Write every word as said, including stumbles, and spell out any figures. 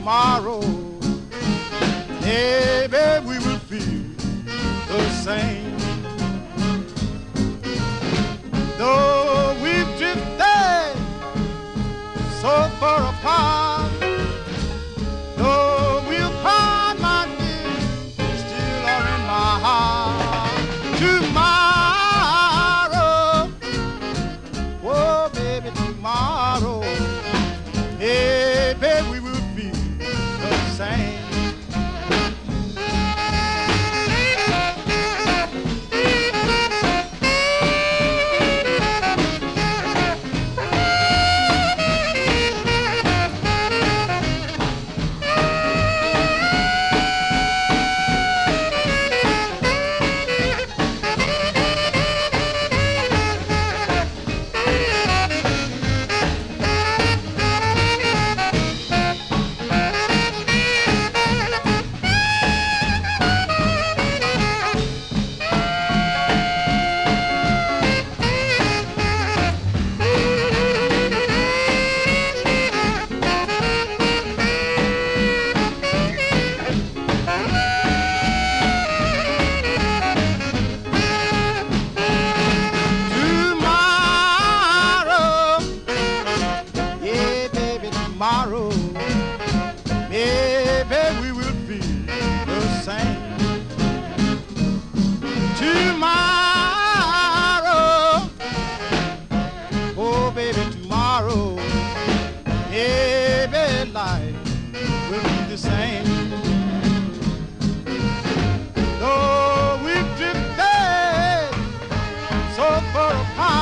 tomorrow, maybe we will feel the same. Though we've drifted so far apart, though we'll part, my dear, still are in my heart. Tomorrow, oh baby, tomorrow, maybe we will feel the same. Tomorrow, maybe we will feel the same. Tomorrow, oh baby, tomorrow, maybe life will be the same. Though we've drifted so far apart,